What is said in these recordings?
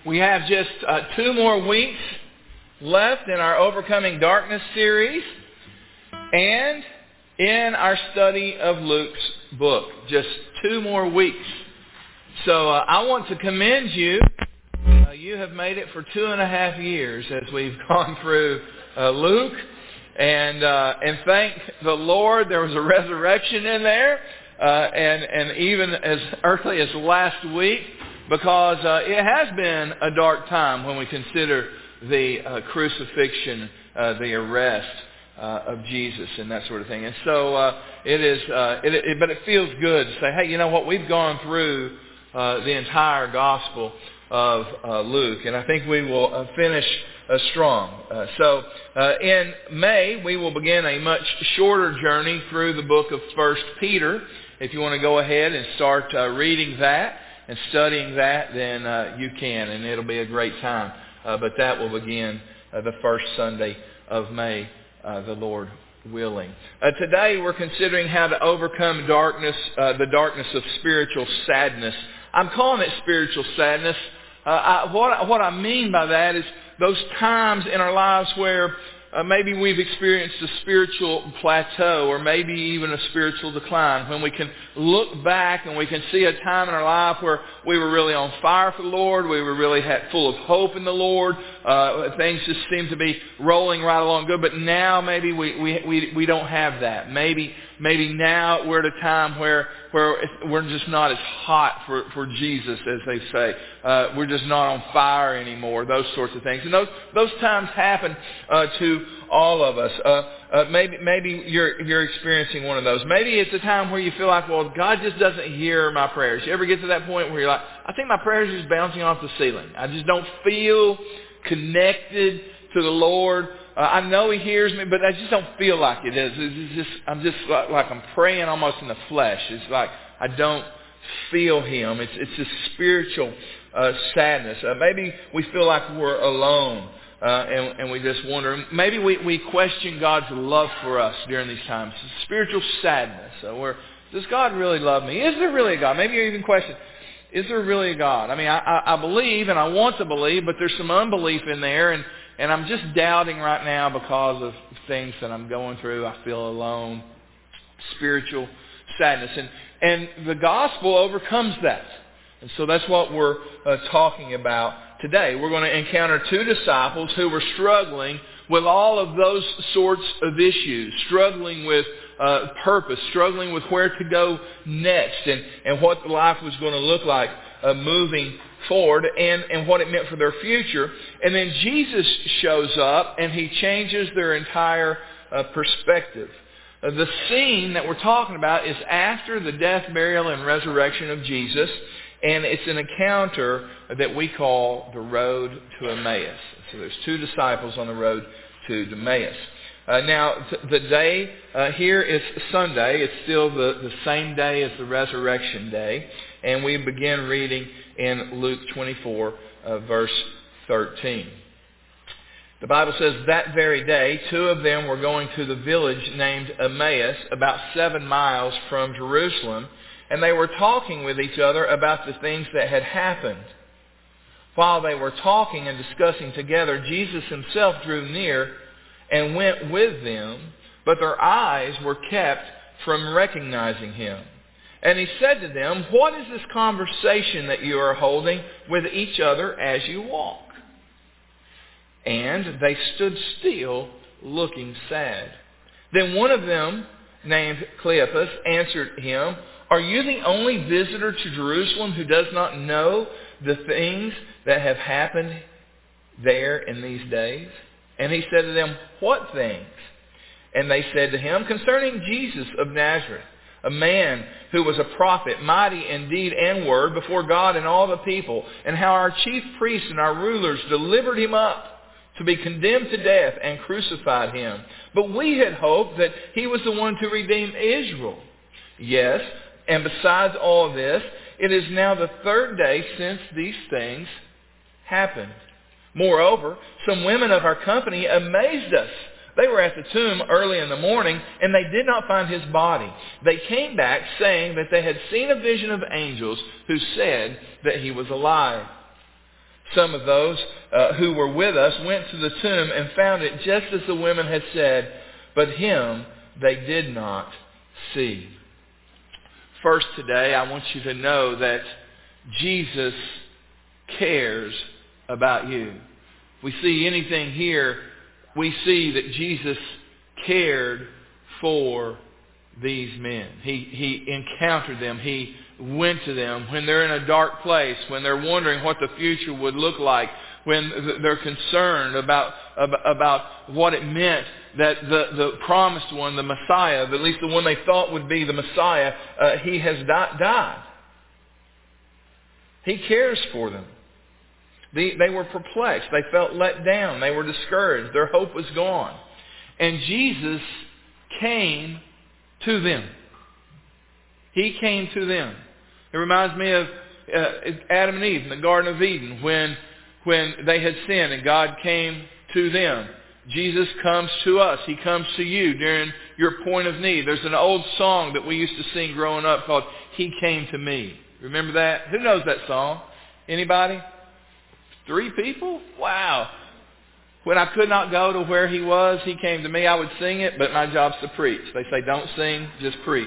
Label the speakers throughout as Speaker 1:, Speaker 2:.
Speaker 1: We have just 2 more weeks left in our Overcoming Darkness series and in our study of Luke's book. Just 2 more weeks. So I want to commend you. You have made it for 2.5 years as we've gone through Luke. And thank the Lord there was a resurrection in there. And even as early as last week, because it has been a dark time when we consider the crucifixion, the arrest of Jesus and that sort of thing. And so but it feels good to say, hey, you know what, we've gone through the entire gospel of Luke, and I think we will finish strong. So in May, we will begin a much shorter journey through the book of 1 Peter. If you want to go ahead and start reading that and studying that, then you can, and it'll be a great time. But that will begin the first Sunday of May, the Lord willing. Today we're considering how to overcome darkness, the darkness of spiritual sadness. I'm calling it spiritual sadness. What I mean by that is those times in our lives where maybe we've experienced a spiritual plateau or maybe even a spiritual decline, when we can look back and we can see a time in our life where we were really on fire for the Lord, we were really full of hope in the Lord, things just seemed to be rolling right along good, but now maybe we don't have that. Maybe now we're at a time where we're just not as hot for Jesus, as they say. We're just not on fire anymore, those sorts of things. And those times happen to all of us. Maybe you're experiencing one of those. Maybe it's a time where you feel like, well, God just doesn't hear my prayers. You ever get to that point where you're like, I think my prayers are just bouncing off the ceiling. I just don't feel connected to the Lord. I know He hears me, but I just don't feel like it is. I'm just like I'm praying almost in the flesh. It's like I don't feel Him. It's a spiritual sadness. Maybe we feel like we're alone. And we just wonder, maybe we question God's love for us during these times. Spiritual sadness. Does God really love me? Is there really a God? Maybe you even question, is there really a God? I mean, I believe and I want to believe, but there's some unbelief in there, and I'm just doubting right now because of things that I'm going through. I feel alone. Spiritual sadness. And the gospel overcomes that. And so that's what we're talking about today. We're going to encounter 2 disciples who were struggling with all of those sorts of issues, struggling with purpose, struggling with where to go next, and what life was going to look like moving forward, and what it meant for their future. And then Jesus shows up, and He changes their entire perspective. The scene that we're talking about is after the death, burial, and resurrection of Jesus. And it's an encounter that we call the road to Emmaus. So there's 2 disciples on the road to Emmaus. Now, the day here is Sunday. It's still the same day as the resurrection day. And we begin reading in Luke 24, verse 13. The Bible says, that very day, 2 of them were going to the village named Emmaus, about 7 miles from Jerusalem. And they were talking with each other about the things that had happened. While they were talking and discussing together, Jesus Himself drew near and went with them, but their eyes were kept from recognizing Him. And He said to them, what is this conversation that you are holding with each other as you walk? And they stood still, looking sad. Then one of them, named Cleopas, answered Him, are you the only visitor to Jerusalem who does not know the things that have happened there in these days? And He said to them, what things? And they said to Him, concerning Jesus of Nazareth, a man who was a prophet, mighty in deed and word before God and all the people, and how our chief priests and our rulers delivered Him up to be condemned to death and crucified Him. But we had hoped that He was the one to redeem Israel. Yes, and besides all this, it is now the 3rd day since these things happened. Moreover, some women of our company amazed us. They were at the tomb early in the morning, and they did not find His body. They came back saying that they had seen a vision of angels who said that He was alive. Some of those who were with us went to the tomb and found it just as the women had said, but him they did not see. First today, I want you to know that Jesus cares about you. If we see anything here, we see that Jesus cared for these men. He encountered them. He went to them when they're in a dark place, when they're wondering what the future would look like, when they're concerned about what it meant that the promised one, the Messiah, at least the one they thought would be the Messiah, he has died. He cares for them. They were perplexed. They felt let down. They were discouraged. Their hope was gone. And Jesus came to them. He came to them. It reminds me of Adam and Eve in the Garden of Eden when they had sinned and God came to them. Jesus comes to us. He comes to you during your point of need. There's an old song that we used to sing growing up called He Came to Me. Remember that? Who knows that song? Anybody? 3 people? Wow. When I could not go to where He was, He came to me. I would sing it, but my job's to preach. They say, don't sing, just preach.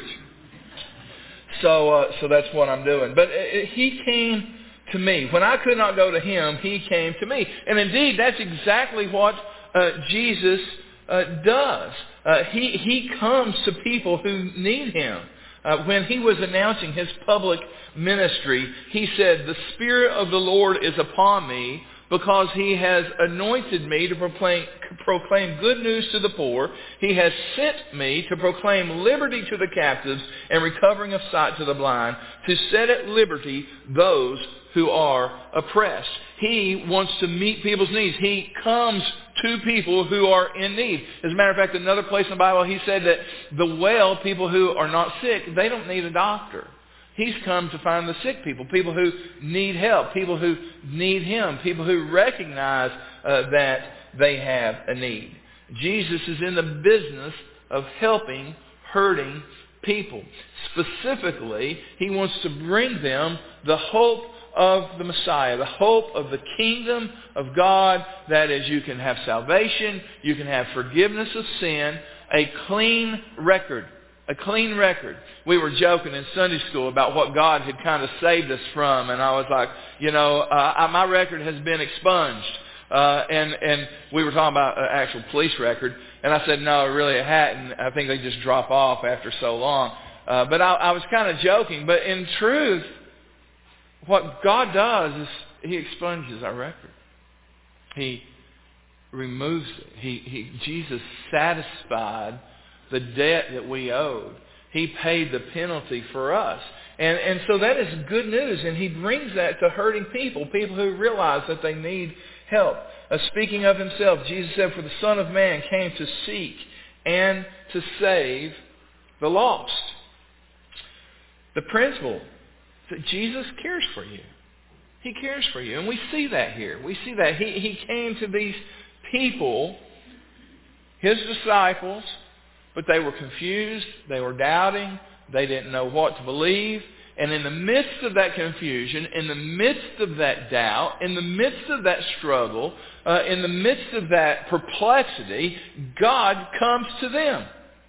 Speaker 1: So that's what I'm doing. But He came to me. When I could not go to Him, He came to me. And indeed, that's exactly what Jesus does. He comes to people who need Him. When He was announcing His public ministry, He said, the Spirit of the Lord is upon me because He has anointed me to proclaim good news to the poor. He has sent me to proclaim liberty to the captives and recovering of sight to the blind, to set at liberty those who are oppressed. He wants to meet people's needs. He comes to people who are in need. As a matter of fact, another place in the Bible, He said that the well, people who are not sick, they don't need a doctor. He's come to find the sick people who need help, people who need Him, people who recognize that they have a need. Jesus is in the business of helping hurting people. Specifically, He wants to bring them the hope of the Messiah, the hope of the kingdom of God. That is, you can have salvation, you can have forgiveness of sin, a clean record. A clean record. We were joking in Sunday school about what God had kind of saved us from, and I was like, my record has been expunged. And we were talking about an actual police record, and I said, no, really it hadn't. I think they just drop off after so long. But I was kind of joking. But in truth, what God does is He expunges our record. He removes it. Jesus satisfied the debt that we owed. He paid the penalty for us. And so that is good news. And He brings that to hurting people who realize that they need help. Speaking of Himself, Jesus said, for the Son of Man came to seek and to save the lost. The principle that Jesus cares for you. He cares for you. And we see that here. We see that. He came to these people, His disciples, but they were confused, they were doubting, they didn't know what to believe. And in the midst of that confusion, in the midst of that doubt, in the midst of that struggle, in the midst of that perplexity, God comes to them.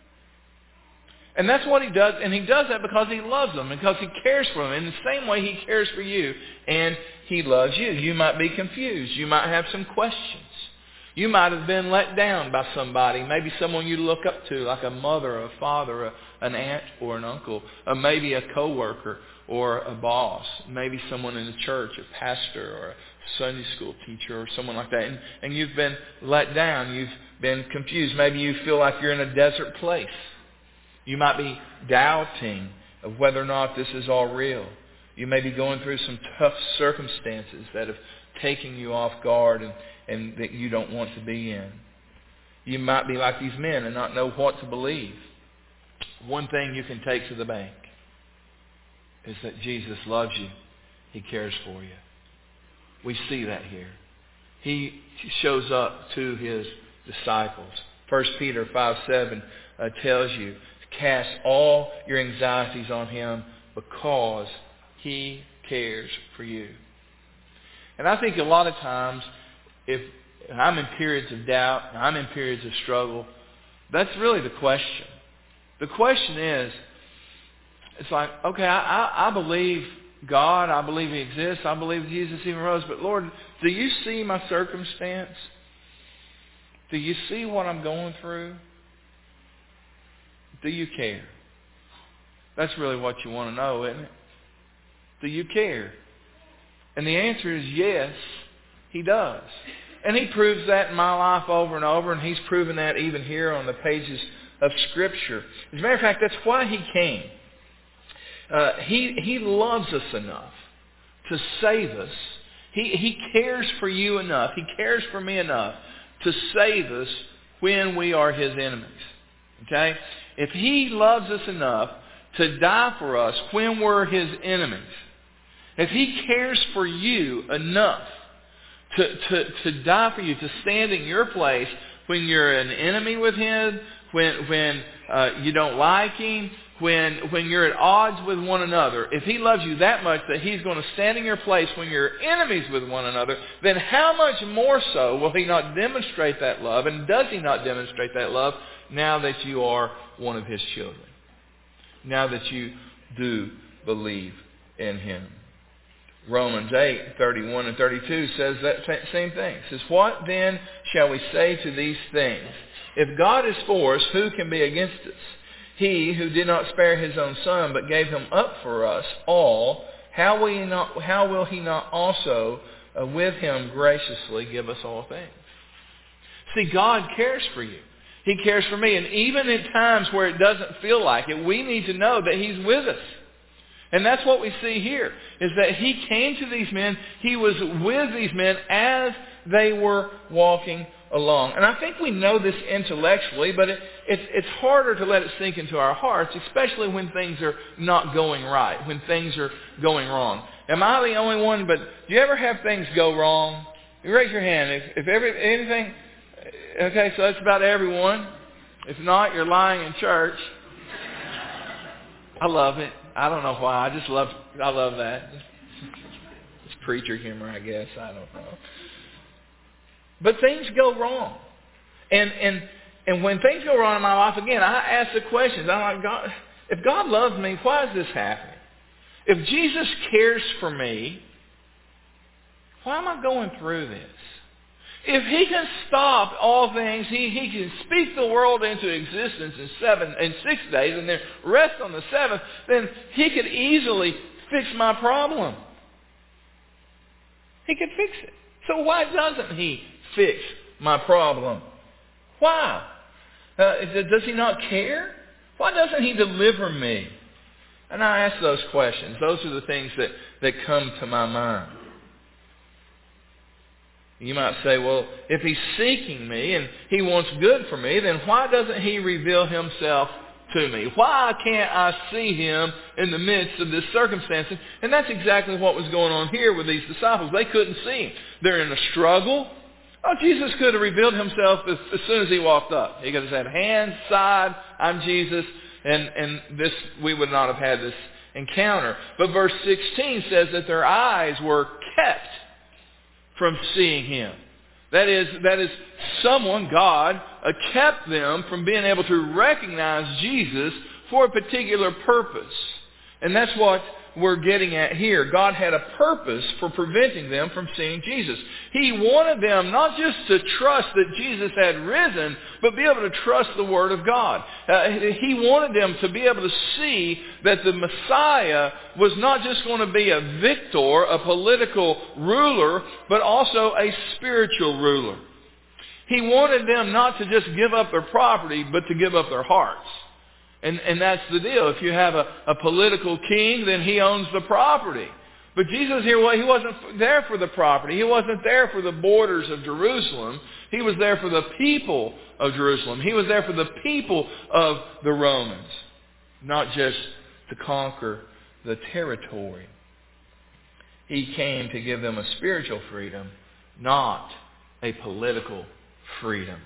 Speaker 1: And that's what He does. And He does that because He loves them, because He cares for them. In the same way He cares for you, and He loves you. You might be confused. You might have some questions. You might have been let down by somebody, maybe someone you look up to, like a mother, a father, an aunt, or an uncle, or maybe a coworker or a boss, maybe someone in the church, a pastor or a Sunday school teacher or someone like that. And you've been let down. You've been confused. Maybe you feel like you're in a desert place. You might be doubting of whether or not this is all real. You may be going through some tough circumstances that have taken you off guard and that you don't want to be in. You might be like these men and not know what to believe. One thing you can take to the bank is that Jesus loves you. He cares for you. We see that here. He shows up to His disciples. 1 Peter 5:7 tells you, cast all your anxieties on Him because He cares for you. And I think a lot of times, if I'm in periods of doubt, I'm in periods of struggle, that's really the question. The question is, it's like, okay, I believe God, I believe He exists, I believe Jesus even rose, but Lord, do you see my circumstance? Do you see what I'm going through? Do you care? That's really what you want to know, isn't it? Do you care? And the answer is yes, He does. And He proves that in my life over and over, and He's proven that even here on the pages of Scripture. As a matter of fact, that's why He came. He loves us enough to save us. He cares for you enough. He cares for me enough to save us when we are His enemies. Okay? If He loves us enough to die for us when we're His enemies, if He cares for you enough to die for you, to stand in your place when you're an enemy with Him, when you don't like Him, when you're at odds with one another, if He loves you that much that He's going to stand in your place when you're enemies with one another, then how much more so will He not demonstrate that love? And does He not demonstrate that love now that you are one of His children? Now that you do believe in Him. Romans 8:31 and 32 says that same thing. It says, what then shall we say to these things? If God is for us, who can be against us? He who did not spare His own Son, but gave Him up for us all, how will He not also with Him graciously give us all things? See, God cares for you. He cares for me. And even in times where it doesn't feel like it, we need to know that He's with us. And that's what we see here, is that He came to these men. He was with these men as they were walking along. And I think we know this intellectually, but it's harder to let it sink into our hearts, especially when things are not going right, when things are going wrong. Am I the only one? But do you ever have things go wrong? You raise your hand. If anything, okay, so that's about everyone. If not, you're lying in church. I love it. I don't know why. I love that. It's preacher humor, I guess. I don't know. But things go wrong. And when things go wrong in my life, again, I ask the questions. I'm like, God, if God loves me, why is this happening? If Jesus cares for me, why am I going through this? If He can stop all things, He can speak the world into existence in 6 days and then rest on the seventh, then He could easily fix my problem. He could fix it. So why doesn't He fix my problem? Why? Does He not care? Why doesn't He deliver me? And I ask those questions. Those are the things that come to my mind. You might say, well, if He's seeking me and He wants good for me, then why doesn't He reveal Himself to me? Why can't I see Him in the midst of this circumstance? And that's exactly what was going on here with these disciples. They couldn't see Him. They're in a struggle. Oh, Jesus could have revealed Himself as soon as He walked up. He could have said, hands, side, I'm Jesus, and this we would not have had this encounter. But verse 16 says that their eyes were kept from seeing Him. That is someone, God, kept them from being able to recognize Jesus for a particular purpose. And that's what we're getting at here. God had a purpose for preventing them from seeing Jesus. He wanted them not just to trust that Jesus had risen, but be able to trust the Word of God. He wanted them to be able to see that the Messiah was not just going to be a victor, a political ruler, but also a spiritual ruler. He wanted them not to just give up their property, but to give up their hearts. And that's the deal. If you have a political king, then he owns the property. But Jesus here, well, He wasn't there for the property. He wasn't there for the borders of Jerusalem. He was there for the people of Jerusalem. He was there for the people of the Romans, not just to conquer the territory. He came to give them a spiritual freedom, not a political freedom.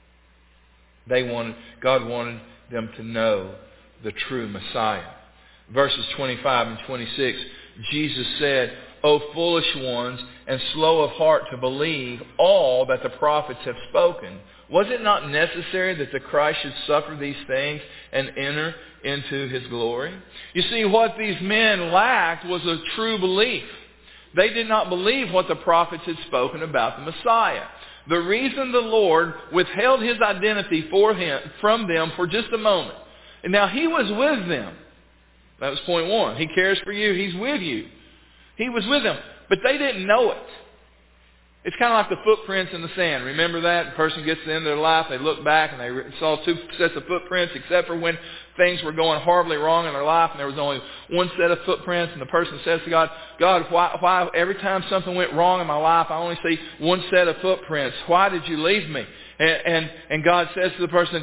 Speaker 1: God wanted them to know the true Messiah. Verses 25 and 26, Jesus said, O foolish ones, and slow of heart to believe all that the prophets have spoken? Was it not necessary that the Christ should suffer these things and enter into His glory? You see, what these men lacked was a true belief. They did not believe what the prophets had spoken about the Messiah. The reason the Lord withheld His identity from them for just a moment. And now He was with them. That was point one. He cares for you. He's with you. He was with them. But they didn't know it. It's kind of like the footprints in the sand. Remember that? The person gets to the end of their life, they look back and they saw two sets of footprints, except for when things were going horribly wrong in their life and there was only one set of footprints, and the person says to God, God, why every time something went wrong in my life, I only see one set of footprints? Why did you leave me? And God says to the person,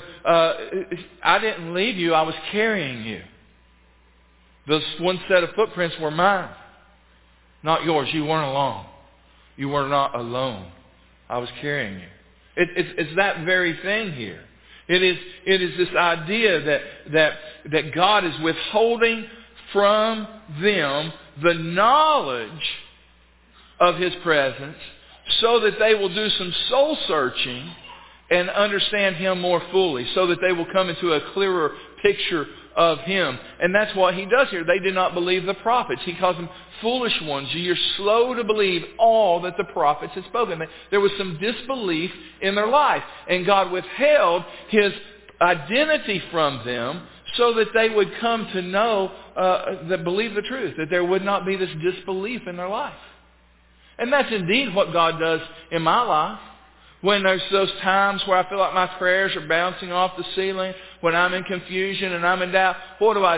Speaker 1: I didn't leave you, I was carrying you. Those one set of footprints were mine, not yours. You weren't alone. You were not alone. I was carrying you. It's that very thing here. It is this idea that God is withholding from them the knowledge of His presence so that they will do some soul searching and understand Him more fully, so that they will come into a clearer picture of Him. And that's what He does here. They did not believe the prophets. He calls them foolish ones. You're slow to believe all that the prophets had spoken. There was some disbelief in their life. And God withheld His identity from them so that they would come to know, that believe the truth, that there would not be this disbelief in their life. And that's indeed what God does in my life. When there's those times where I feel like my prayers are bouncing off the ceiling, when I'm in confusion and I'm in doubt, what do?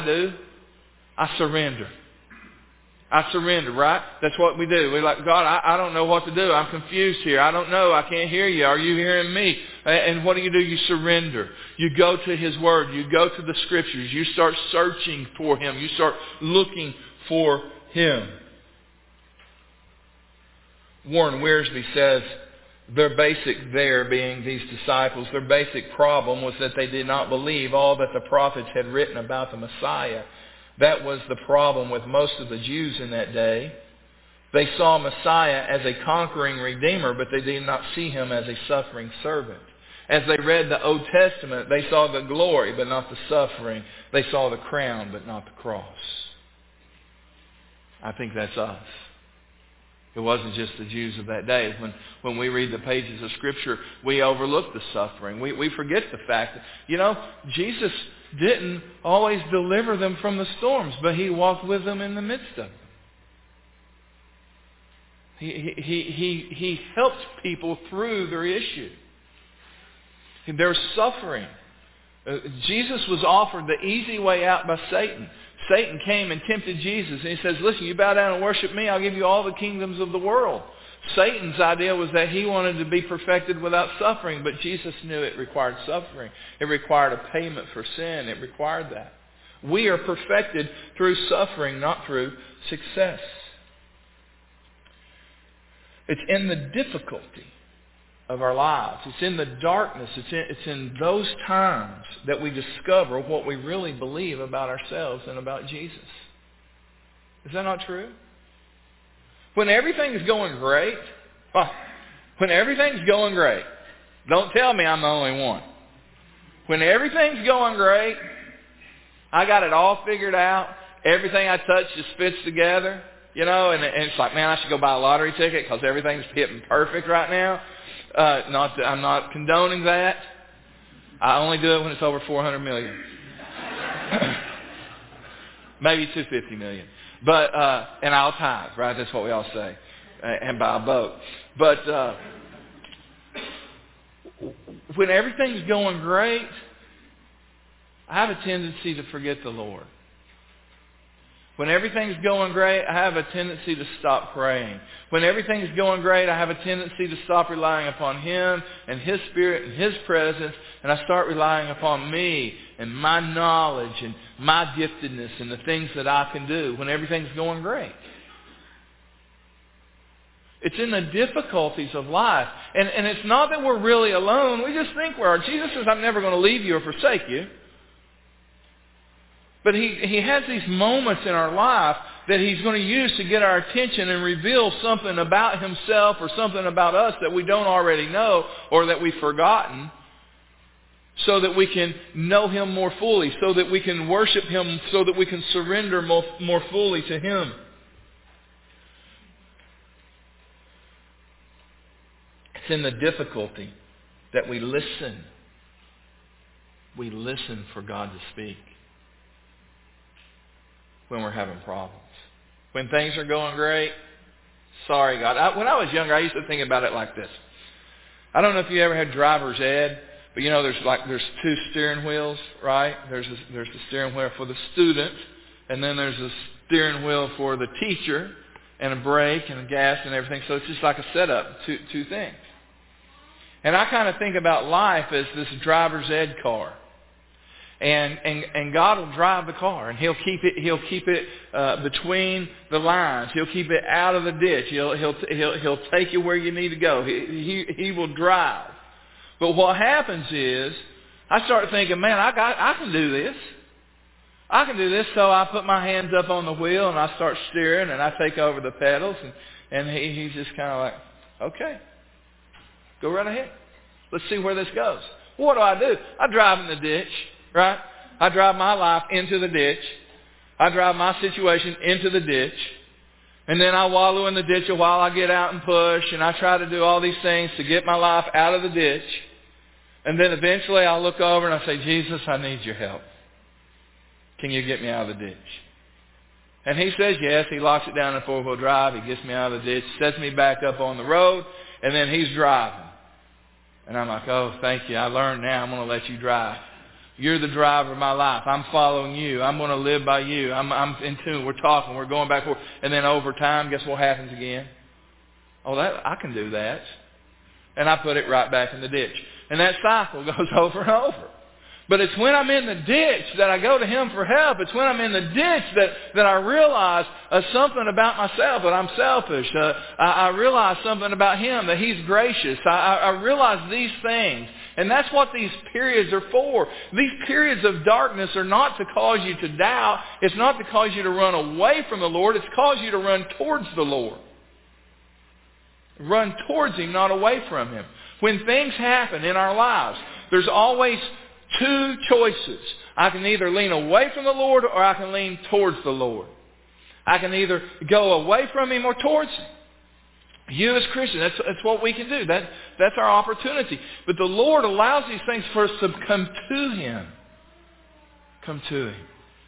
Speaker 1: I surrender. I surrender, right? That's what we do. We're like, God, I don't know what to do. I'm confused here. I don't know. I can't hear you. Are you hearing me? And what do? You surrender. You go to His Word. You go to the Scriptures. You start searching for Him. You start looking for Him. Warren Wiersbe says, their basic, being these disciples, their basic problem was that they did not believe all that the prophets had written about the Messiah. That was the problem with most of the Jews in that day. They saw Messiah as a conquering Redeemer, but they did not see Him as a suffering servant. As they read the Old Testament, they saw the glory, but not the suffering. They saw the crown, but not the cross. I think that's us. It wasn't just the Jews of that day. When we read the pages of Scripture, we overlook the suffering. We forget the fact that, Jesus didn't always deliver them from the storms, but He walked with them in the midst of them. He helped people through their issue. Their suffering. Jesus was offered the easy way out by Satan. Satan came and tempted Jesus, and he says, listen, you bow down and worship me, I'll give you all the kingdoms of the world. Satan's idea was that he wanted to be perfected without suffering, but Jesus knew it required suffering. It required a payment for sin. It required that. We are perfected through suffering, not through success. It's in the difficulty of our lives. It's in the darkness. It's in those times that we discover what we really believe about ourselves and about Jesus. Is that not true? When everything is going great, don't tell me I'm the only one. When everything's going great, I got it all figured out. Everything I touch just fits together, and it's like, man, I should go buy a lottery ticket because everything's hitting perfect right now. I'm not condoning that. I only do it when it's over 400 million. Maybe 250 million. But, and I'll tithe, right? That's what we all say. And buy a boat. But, when everything's going great, I have a tendency to forget the Lord. When everything's going great, I have a tendency to stop praying. When everything's going great, I have a tendency to stop relying upon Him and His Spirit and His presence, and I start relying upon me and my knowledge and my giftedness and the things that I can do when everything's going great. It's in the difficulties of life. And it's not that we're really alone. We just think we are. Jesus says, I'm never going to leave you or forsake you. But He has these moments in our life, that He's going to use to get our attention and reveal something about Himself or something about us that we don't already know or that we've forgotten, so that we can know Him more fully, so that we can worship Him, so that we can surrender more fully to Him. It's in the difficulty that we listen. We listen for God to speak when we're having problems. When things are going great, sorry God. When I was younger, I used to think about it like this. I don't know if you ever had driver's ed, but you know there's two steering wheels, right? There's the steering wheel for the student, and then there's a steering wheel for the teacher, and a brake and a gas and everything. So it's just like a setup, two things. And I kind of think about life as this driver's ed car. And God will drive the car, and He'll keep it between the lines. He'll keep it out of the ditch. He'll take you where you need to go. He will drive. But what happens is, I start thinking, man, I can do this. I can do this. So I put my hands up on the wheel and I start steering, and I take over the pedals, and he's just kind of like, okay, go right ahead. Let's see where this goes. What do? I drive in the ditch. Right? I drive my life into the ditch. I drive my situation into the ditch. And then I wallow in the ditch a while. I get out and push. And I try to do all these things to get my life out of the ditch. And then eventually I'll look over and I say, Jesus, I need your help. Can you get me out of the ditch? And He says yes. He locks it down in four-wheel drive. He gets me out of the ditch, sets me back up on the road, and then He's driving. And I'm like, oh, thank you. I learned now. I'm going to let you drive. You're the driver of my life. I'm following you. I'm going to live by you. I'm in tune. We're talking. We're going back and forth. And then over time, guess what happens again? Oh, I can do that. And I put it right back in the ditch. And that cycle goes over and over. But it's when I'm in the ditch that I go to Him for help. It's when I'm in the ditch that I realize something about myself, that I'm selfish. I realize something about Him, that He's gracious. I realize these things. And that's what these periods are for. These periods of darkness are not to cause you to doubt. It's not to cause you to run away from the Lord. It's to cause you to run towards the Lord. Run towards Him, not away from Him. When things happen in our lives, there's always two choices. I can either lean away from the Lord or I can lean towards the Lord. I can either go away from Him or towards Him. You as Christians, that's what we can do. That's our opportunity. But the Lord allows these things for us to come to Him. Come to Him.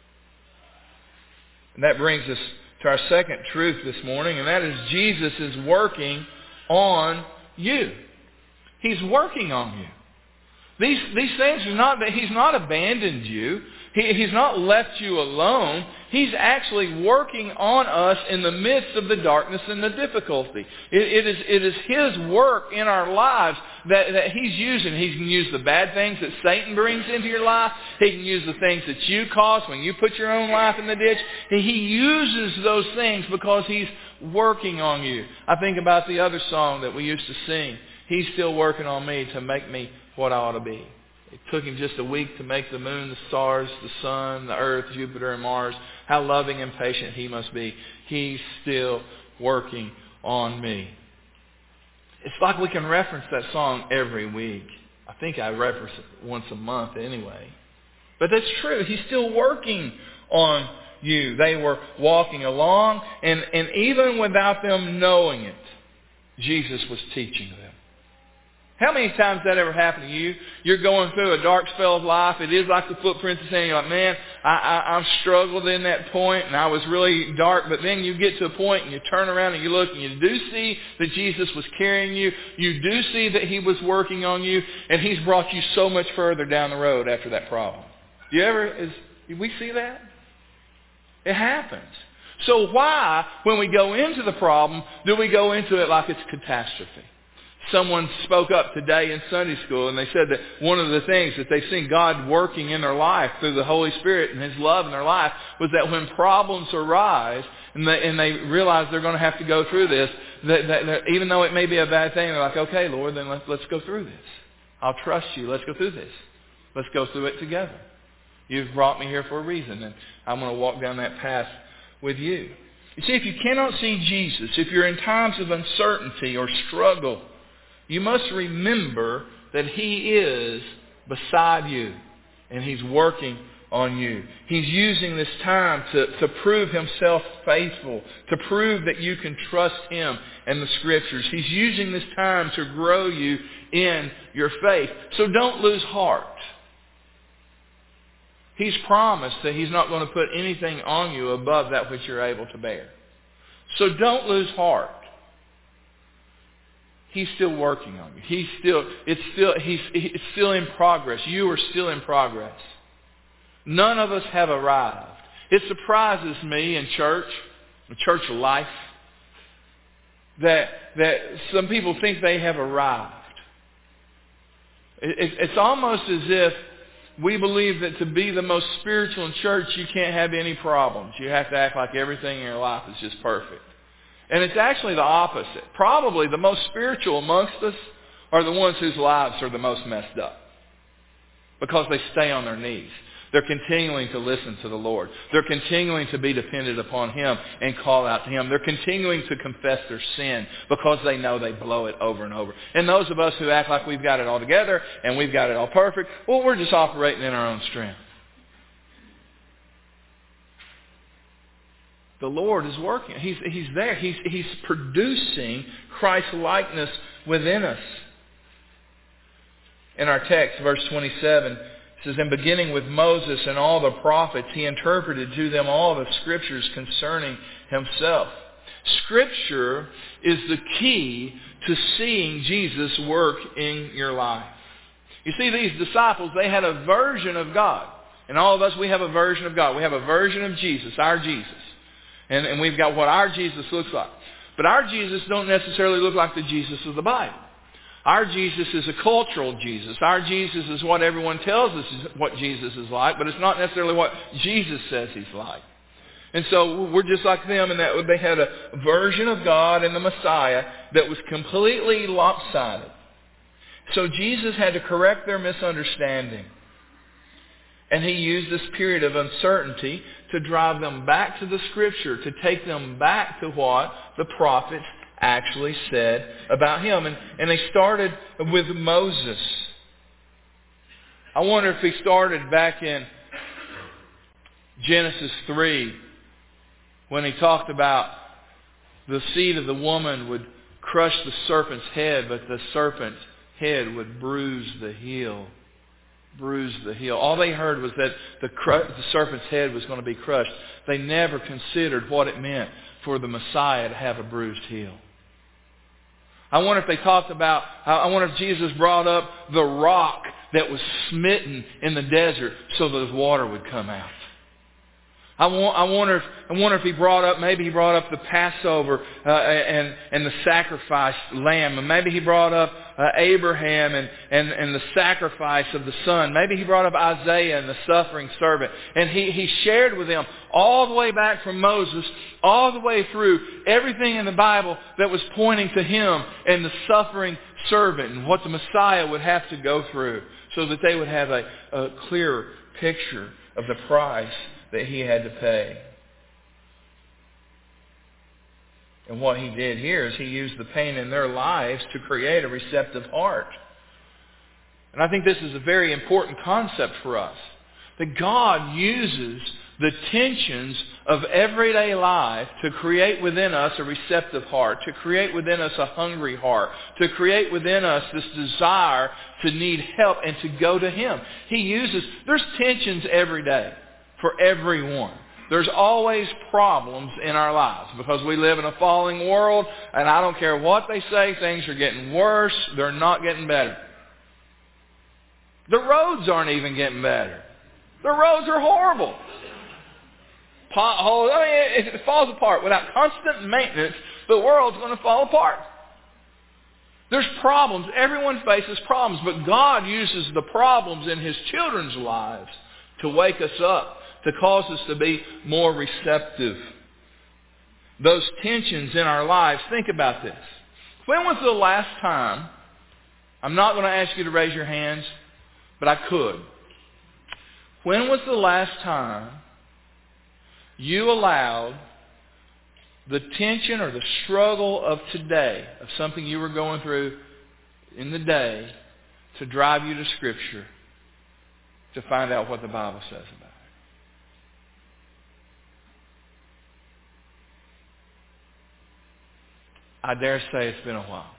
Speaker 1: And that brings us to our second truth this morning, and that is Jesus is working on you. He's working on you. These things are not that He's not abandoned you. He's not left you alone. He's actually working on us in the midst of the darkness and the difficulty. It is His work in our lives that He's using. He can use the bad things that Satan brings into your life. He can use the things that you cause when you put your own life in the ditch. He uses those things because He's working on you. I think about the other song that we used to sing. He's still working on me to make me what I ought to be. It took Him just a week to make the moon, the stars, the sun, the earth, Jupiter, and Mars. How loving and patient He must be. He's still working on me. It's like we can reference that song every week. I think I reference it once a month anyway. But that's true. He's still working on you. They were walking along, and even without them knowing it, Jesus was teaching them. How many times that ever happened to you? You're going through a dark spell of life. It is like the footprints of saying, you're like, man, I've struggled in that point, and I was really dark. But then you get to a point, and you turn around and you look, and you do see that Jesus was carrying you. You do see that He was working on you, and He's brought you so much further down the road after that problem. Do we see that? It happens. So why, when we go into the problem, do we go into it like it's catastrophe? Someone spoke up today in Sunday school, and they said that one of the things that they've seen God working in their life through the Holy Spirit and His love in their life was that when problems arise and they realize they're going to have to go through this, that even though it may be a bad thing, they're like, okay, Lord, then let's go through this. I'll trust you. Let's go through this. Let's go through it together. You've brought me here for a reason, and I'm going to walk down that path with you. You see, if you cannot see Jesus, if you're in times of uncertainty or struggle, you must remember that He is beside you and He's working on you. He's using this time to prove Himself faithful, to prove that you can trust Him and the Scriptures. He's using this time to grow you in your faith. So don't lose heart. He's promised that He's not going to put anything on you above that which you're able to bear. So don't lose heart. He's still working on you. It's still in progress. You are still in progress. None of us have arrived. It surprises me in church life, that some people think they have arrived. It's almost as if we believe that to be the most spiritual in church, you can't have any problems. You have to act like everything in your life is just perfect. And it's actually the opposite. Probably the most spiritual amongst us are the ones whose lives are the most messed up, because they stay on their knees. They're continuing to listen to the Lord. They're continuing to be dependent upon Him and call out to Him. They're continuing to confess their sin because they know they blow it over and over. And those of us who act like we've got it all together and we've got it all perfect, well, we're just operating in our own strength. The Lord is working. He's there. He's producing Christ-likeness within us. In our text, verse 27, it says, "And beginning with Moses and all the prophets, He interpreted to them all the Scriptures concerning Himself." Scripture is the key to seeing Jesus work in your life. You see, these disciples, they had a version of God. And all of us, we have a version of God. We have a version of Jesus, our Jesus. And we've got what our Jesus looks like. But our Jesus don't necessarily look like the Jesus of the Bible. Our Jesus is a cultural Jesus. Our Jesus is what everyone tells us is what Jesus is like, but it's not necessarily what Jesus says He's like. And so we're just like them in that they had a version of God and the Messiah that was completely lopsided. So Jesus had to correct their misunderstanding. And He used this period of uncertainty to drive them back to the Scripture, to take them back to what the prophets actually said about Him. And they started with Moses. I wonder if He started back in Genesis 3, when He talked about the seed of the woman would crush the serpent's head, but the serpent's head would bruise the heel. Bruise the heel. All they heard was that the serpent's head was going to be crushed. They never considered what it meant for the Messiah to have a bruised heel. I wonder if Jesus brought up the rock that was smitten in the desert so that the water would come out. I wonder if He brought up the Passover and the sacrificed lamb. And maybe He brought up Abraham and the sacrifice of the son. Maybe He brought up Isaiah and the suffering servant. And He shared with them all the way back from Moses, all the way through everything in the Bible that was pointing to Him and the suffering servant and what the Messiah would have to go through so that they would have a clearer picture of the price that He had to pay. And what He did here is He used the pain in their lives to create a receptive heart. And I think this is a very important concept for us. That God uses the tensions of everyday life to create within us a receptive heart, to create within us a hungry heart, to create within us this desire to need help and to go to Him. There's tensions every day for everyone. There's always problems in our lives because we live in a falling world, and I don't care what they say, things are getting worse. They're not getting better. The roads aren't even getting better. The roads are horrible. Potholes, it falls apart. Without constant maintenance, the world's going to fall apart. There's problems. Everyone faces problems, but God uses the problems in His children's lives to wake us up, to cause us to be more receptive. Those tensions in our lives, think about this. When was the last time, I'm not going to ask you to raise your hands, but I could. When was the last time you allowed the tension or the struggle of today, of something you were going through in the day, to drive you to Scripture to find out what the Bible says about it. I dare say it's been a while.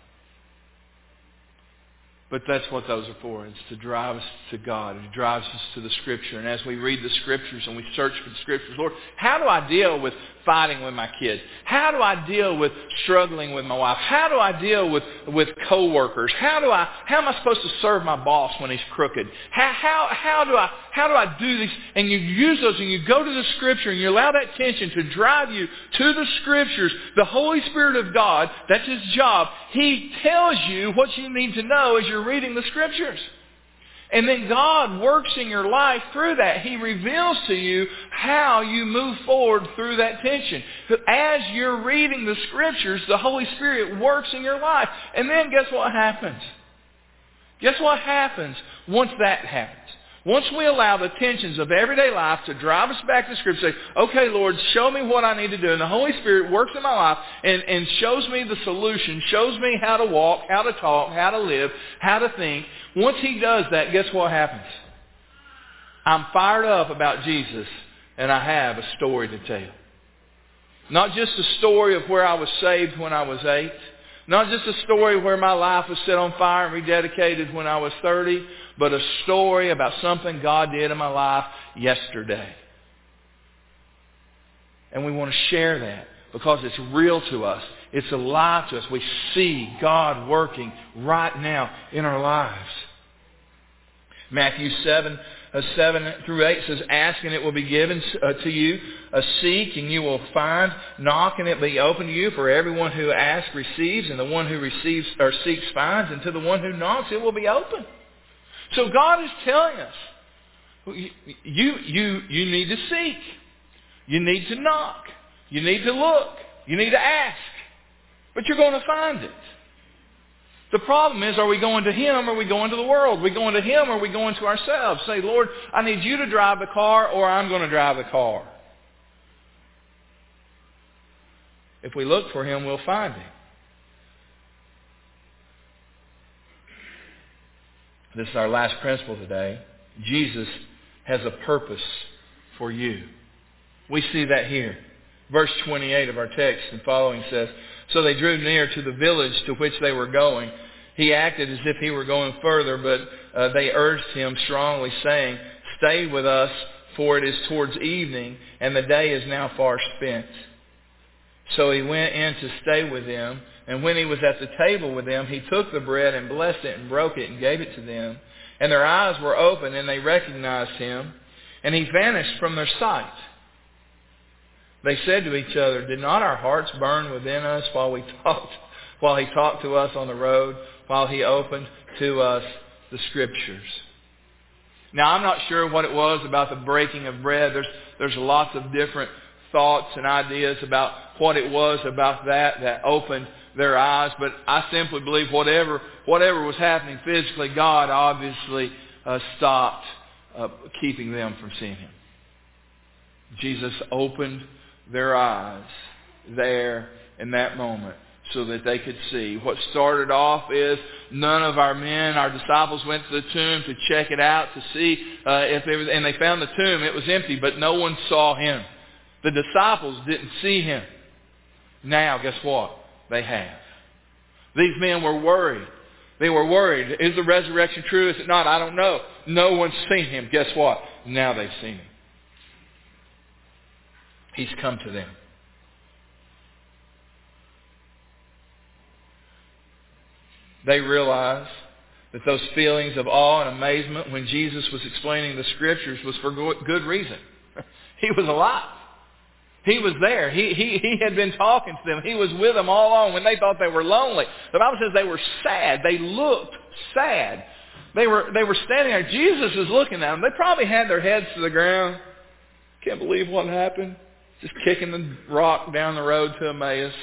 Speaker 1: But that's what those are for. It's to drive us to God. It drives us to the Scripture. And as we read the Scriptures and we search for the Scriptures, Lord, how do I deal with fighting with my kids? How do I deal with struggling with my wife? How do I deal with coworkers? How am I supposed to serve my boss when he's crooked? How do I do these? And you use those and you go to the Scripture and you allow that tension to drive you to the Scriptures. The Holy Spirit of God, that's His job. He tells you what you need to know as you're reading the Scriptures. And then God works in your life through that. He reveals to you how you move forward through that tension. But as you're reading the Scriptures, the Holy Spirit works in your life. And then guess what happens? Guess what happens once that happens? Once we allow the tensions of everyday life to drive us back to Scripture, say, okay, Lord, show me what I need to do. And the Holy Spirit works in my life and shows me the solution, shows me how to walk, how to talk, how to live, how to think. Once He does that, guess what happens? I'm fired up about Jesus, and I have a story to tell. Not just a story of where I was saved when I was 8. Not just a story where my life was set on fire and rededicated when I was 30, but a story about something God did in my life yesterday. And we want to share that because it's real to us. It's alive to us. We see God working right now in our lives. Matthew 7 through 8 says, ask and it will be given to you. Seek and you will find. Knock and it will be open to you. For everyone who asks receives, and the one who receives or seeks finds, and to the one who knocks it will be open. So God is telling us, you need to seek. You need to knock. You need to look. You need to ask. But you're going to find it. The problem is, are we going to Him or are we going to the world? Are we going to Him or are we going to ourselves? Say, Lord, I need you to drive the car or I'm going to drive the car. If we look for Him, we'll find Him. This is our last principle today. Jesus has a purpose for you. We see that here. Verse 28 of our text and following says, so they drew near to the village to which they were going. He acted as if he were going further, but they urged him strongly, saying, stay with us, for it is towards evening, and the day is now far spent. So he went in to stay with them, and when he was at the table with them, he took the bread and blessed it and broke it and gave it to them. And their eyes were opened, and they recognized him, and he vanished from their sight. They said to each other, did not our hearts burn within us while he talked to us on the road, while he opened to us the Scriptures? Now, I'm not sure what it was about the breaking of bread. There's lots of different thoughts and ideas about what it was about that opened their eyes. But I simply believe whatever was happening physically, God obviously stopped keeping them from seeing Him. Jesus opened their eyes there in that moment so that they could see. What started off is none of our disciples went to the tomb to check it out to see if there was, and they found the tomb. It was empty, but no one saw Him. The disciples didn't see Him. Now, guess what? They have. These men were worried. They were worried. Is the resurrection true? Is it not? I don't know. No one's seen Him. Guess what? Now they've seen Him. He's come to them. They realized that those feelings of awe and amazement when Jesus was explaining the Scriptures was for good reason. He was alive. He was there. He had been talking to them. He was with them all along when they thought they were lonely. The Bible says they were sad. They looked sad. They were standing there. Jesus is looking at them. They probably had their heads to the ground. Can't believe what happened. Just kicking the rock down the road to Emmaus.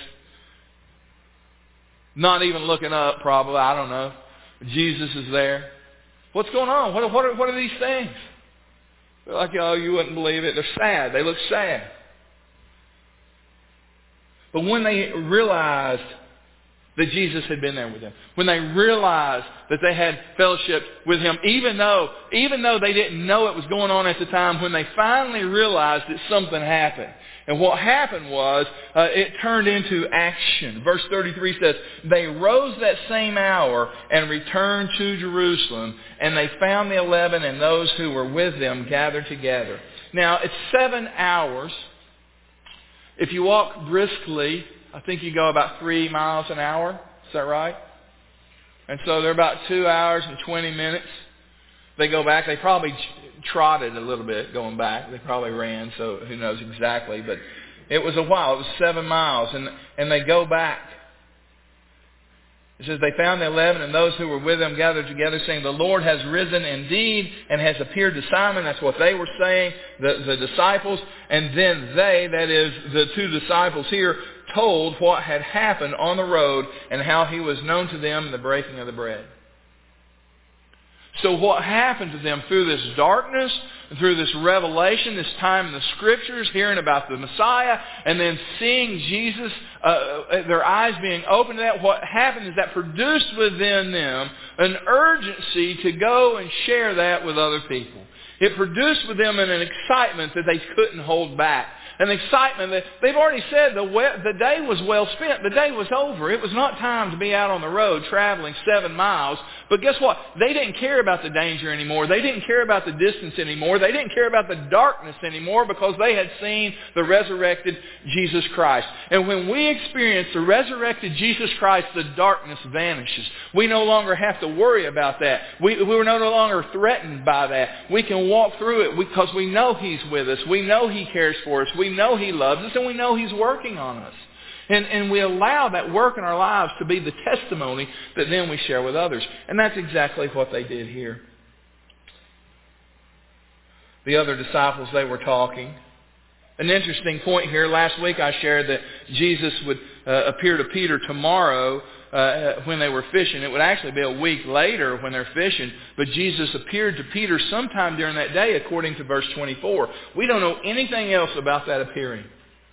Speaker 1: Not even looking up, probably. I don't know. Jesus is there. What's going on? What are these things? They're like, oh, you wouldn't believe it. They're sad. They look sad. But when they realized that Jesus had been there with them, when they realized that they had fellowship with Him, even though they didn't know it was going on at the time, when they finally realized that something happened. And what happened was, it turned into action. Verse 33 says, they rose that same hour and returned to Jerusalem, and they found the 11 and those who were with them gathered together. Now, it's 7 hours. If you walk briskly, I think you go about 3 miles an hour. Is that right? And so they're about 2 hours and 20 minutes. They go back. They probably trotted a little bit going back. They probably ran, so who knows exactly. But it was a while. It was 7 miles. And they go back. It says, they found the 11 and those who were with them gathered together, saying, the Lord has risen indeed and has appeared to Simon. That's what they were saying, the disciples. And then they, that is the 2 disciples here, told what had happened on the road and how He was known to them in the breaking of the bread. So what happened to them through this darkness, through this revelation, this time in the Scriptures, hearing about the Messiah, and then seeing Jesus, their eyes being opened to that, what happened is that produced within them an urgency to go and share that with other people. It produced with them an excitement that they couldn't hold back. An excitement that they've already said the day was well spent. The day was over. It was not time to be out on the road traveling 7 miles. But guess what? They didn't care about the danger anymore. They didn't care about the distance anymore. They didn't care about the darkness anymore because they had seen the resurrected Jesus Christ. And when we experience the resurrected Jesus Christ, the darkness vanishes. We no longer have to worry about that. We're no longer threatened by that. We can walk through it because we know He's with us. We know He cares for us. We know He loves us, and we know He's working on us. And we allow that work in our lives to be the testimony that then we share with others. And that's exactly what they did here. The other disciples, they were talking. An interesting point here. Last week I shared that Jesus would appear to Peter tomorrow when they were fishing. It would actually be a week later when they're fishing. But Jesus appeared to Peter sometime during that day, according to verse 24. We don't know anything else about that appearing.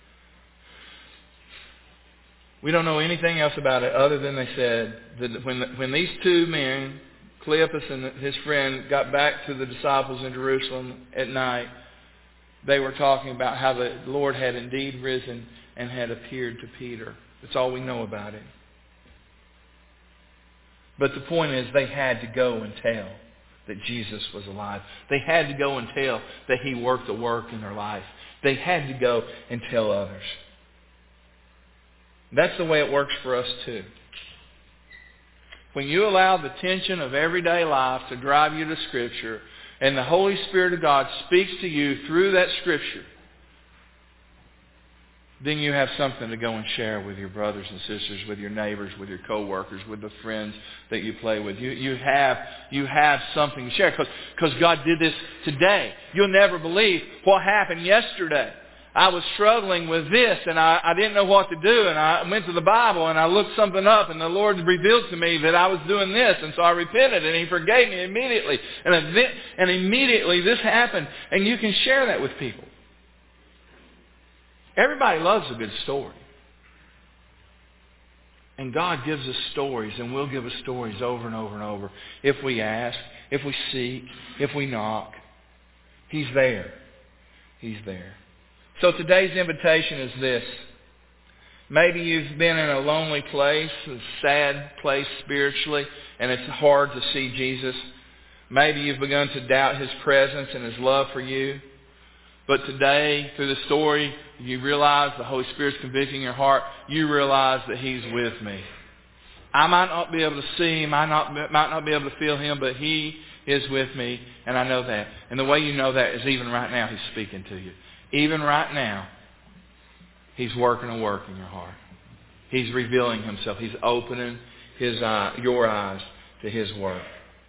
Speaker 1: We don't know anything else about it other than they said that when these 2 men, Cleopas and his friend, got back to the disciples in Jerusalem at night, they were talking about how the Lord had indeed risen and had appeared to Peter. That's all we know about it. But the point is, they had to go and tell that Jesus was alive. They had to go and tell that He worked the work in their life. They had to go and tell others. That's the way it works for us too. When you allow the tension of everyday life to drive you to Scripture, and the Holy Spirit of God speaks to you through that Scripture, then you have something to go and share with your brothers and sisters, with your neighbors, with your co-workers, with the friends that you play with. You have something to share because God did this today. You'll never believe what happened yesterday. I was struggling with this and I didn't know what to do, and I went to the Bible and I looked something up, and the Lord revealed to me that I was doing this, and so I repented and He forgave me immediately. And immediately this happened, and you can share that with people. Everybody loves a good story. And God gives us stories, and will give us stories over and over and over. If we ask, if we seek, if we knock, He's there. He's there. So today's invitation is this. Maybe you've been in a lonely place, a sad place spiritually, and it's hard to see Jesus. Maybe you've begun to doubt His presence and His love for you. But today, through the story, you realize the Holy Spirit's convicting your heart. You realize that He's with me. I might not be able to see Him. I might not be able to feel Him, but He is with me, and I know that. And the way you know that is even right now He's speaking to you. Even right now, He's working a work in your heart. He's revealing Himself. He's opening your eyes to His work.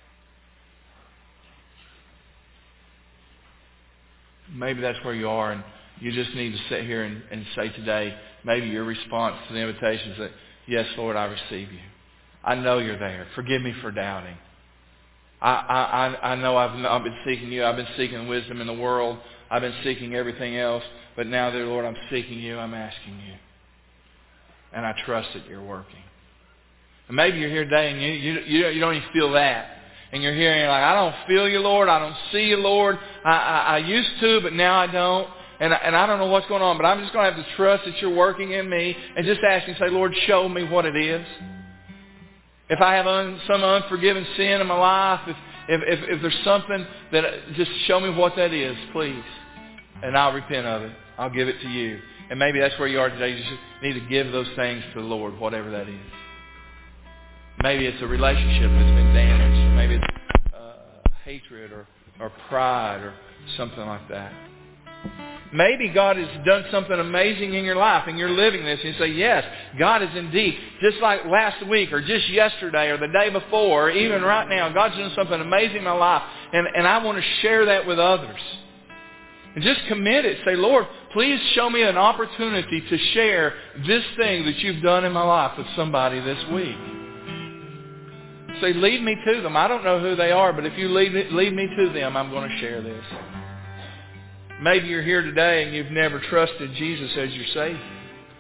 Speaker 1: Maybe that's where you are, and you just need to sit here and say today, maybe your response to the invitation is that, yes, Lord, I receive You. I know You're there. Forgive me for doubting. I know I've been seeking You. I've been seeking wisdom in the world. I've been seeking everything else. But now, dear Lord, I'm seeking You. I'm asking You. and I trust that you're working. And maybe you're here today and you don't even feel that. And you're here and you're like, I don't feel you, Lord. I don't see you, Lord. I used to, but now I don't. And I don't know what's going on, but I'm just going to have to trust that you're working in me and just ask you, say, Lord, show me what it is. If I have some unforgiven sin in my life, if there's something that, just show me what that is, please. And I'll repent of it. I'll give it to you. And maybe that's where you are today. You just need to give those things to the Lord, whatever that is. Maybe it's a relationship that's been damaged. Maybe it's hatred or pride or something like that. Maybe God has done something amazing in your life and you're living this and you say, yes, God is indeed, just like last week or just yesterday or the day before or even right now, God's doing something amazing in my life and I want to share that with others. And just commit it. Say, Lord, please show me an opportunity to share this thing that you've done in my life with somebody this week. Say, lead me to them. I don't know who they are, but if you lead me to them, I'm going to share this. Maybe you're here today and you've never trusted Jesus as your Savior.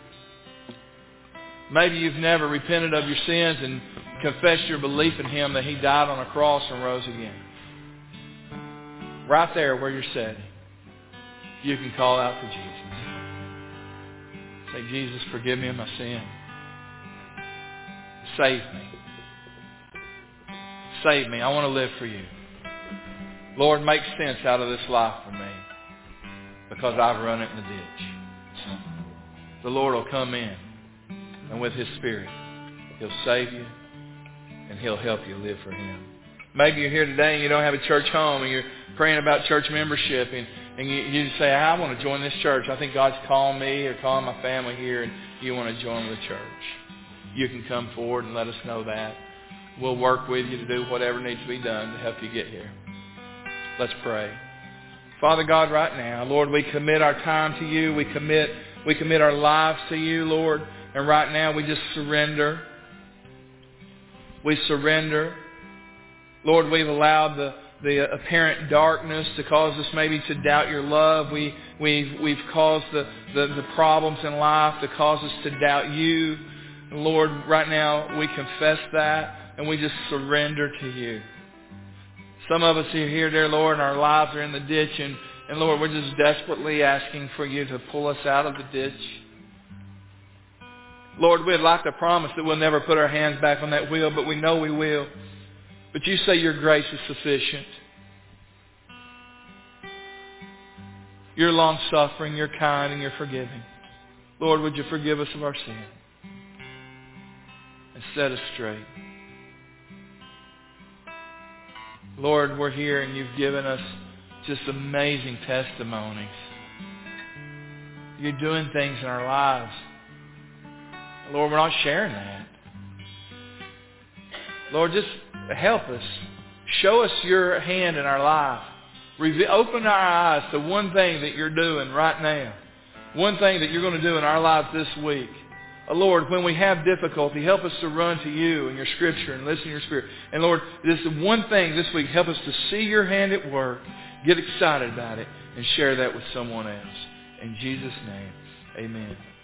Speaker 1: Maybe you've never repented of your sins and confessed your belief in Him that He died on a cross and rose again. Right there where you're sitting, you can call out to Jesus. Say, Jesus, forgive me of my sin. Save me. Save me. I want to live for you. Lord, make sense out of this life for me because I've run it in the ditch. The Lord will come in and with His Spirit, He'll save you and He'll help you live for Him. Maybe you're here today and you don't have a church home and you're praying about church membership and you say, I want to join this church. I think God's calling me or calling my family here and you want to join the church. You can come forward and let us know that. We'll work with you to do whatever needs to be done to help you get here. Let's pray. Father God, right now, Lord, we commit our time to you. We commit our lives to you, Lord. And right now we just surrender. We surrender. Lord, we've allowed the apparent darkness to cause us maybe to doubt your love. We've caused the problems in life to cause us to doubt you. And Lord, right now we confess that. And we just surrender to you. Some of us are here, dear Lord, and our lives are in the ditch. And Lord, we're just desperately asking for you to pull us out of the ditch. Lord, we'd like to promise that we'll never put our hands back on that wheel, but we know we will. But you say your grace is sufficient. You're long-suffering, you're kind, and you're forgiving. Lord, would you forgive us of our sin and set us straight. Lord, we're here and you've given us just amazing testimonies. You're doing things in our lives. Lord, we're not sharing that. Lord, just help us. Show us your hand in our life. Open our eyes to one thing that you're doing right now. One thing that you're going to do in our lives this week. Lord, when we have difficulty, help us to run to you and your Scripture and listen to your Spirit. And Lord, this one thing this week, help us to see your hand at work, get excited about it, and share that with someone else. In Jesus' name, amen.